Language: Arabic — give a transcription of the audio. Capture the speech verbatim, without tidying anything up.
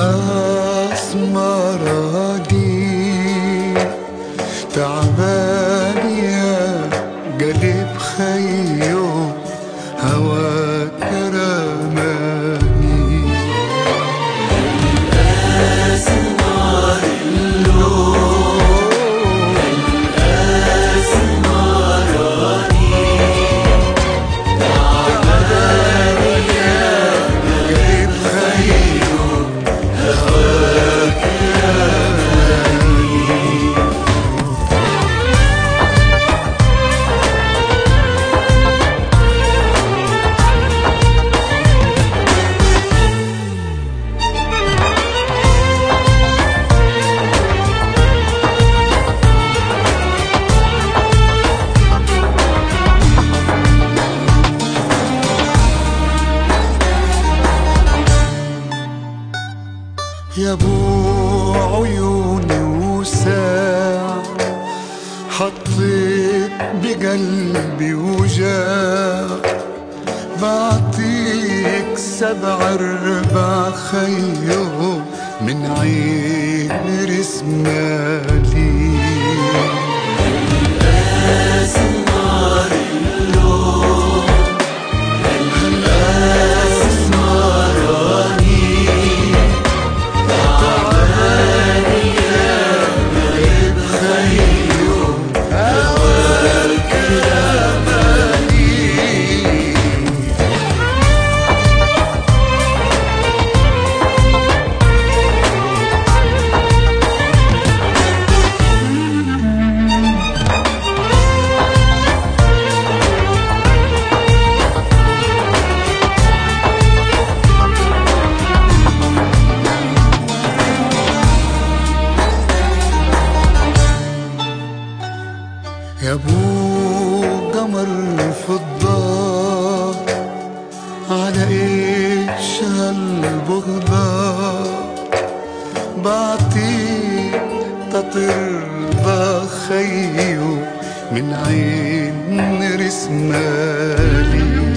الأسمراني تعبان يا قلب خيو هواك رماني. الأسمر اللون الأسمراني تعبان يا قلب خيو هواك يا ابو عيوني وساع حطيت بقلبي وجاع بعطيك سبع ارباع خيو من عين رسمالي. الأسمر اللون الأسمراني تعبان يا قلب خيو هواك رماني. يا ابو قمر فضة على ايش هالبغضة بعطيك تطرضى خيو من عين رسمالي.